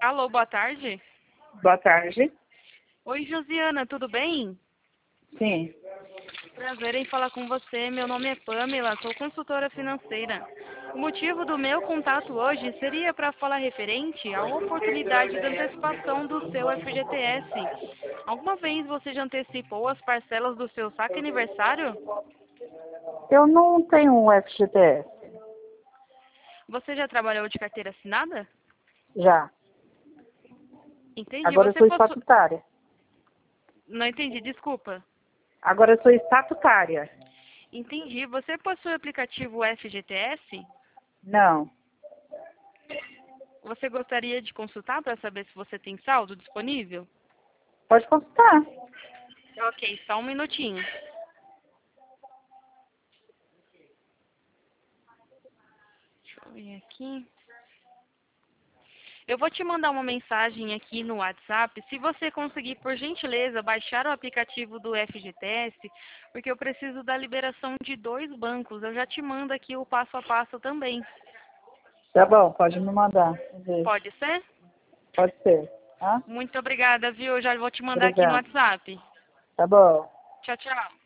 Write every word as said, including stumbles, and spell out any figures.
Alô, boa tarde. Boa tarde. Oi, Josiana, tudo bem? Sim. Prazer em falar com você. Meu nome é Pamela, sou consultora financeira. O motivo do meu contato hoje seria para falar referente à oportunidade de antecipação do seu F G T S. Alguma vez você já antecipou as parcelas do seu saque aniversário? Eu não tenho um F G T S. Você já trabalhou de carteira assinada? Já. Entendi. Agora eu Você sou possui... estatutária. Não entendi, desculpa. Agora eu sou estatutária. Entendi. Você possui o aplicativo F G T S? Não. Você gostaria de consultar para saber se você tem saldo disponível? Pode consultar. Ok, só um minutinho. Deixa eu ver aqui. Eu vou te mandar uma mensagem aqui no WhatsApp. Se você conseguir, por gentileza, baixar o aplicativo do F G T S, porque eu preciso da liberação de dois bancos. Eu já te mando aqui o passo a passo também. Tá bom, pode me mandar. Vejo. Pode ser? Pode ser. Tá? Muito obrigada, viu? Eu já vou te mandar aqui no Obrigada. WhatsApp. Tá bom. Tchau, tchau.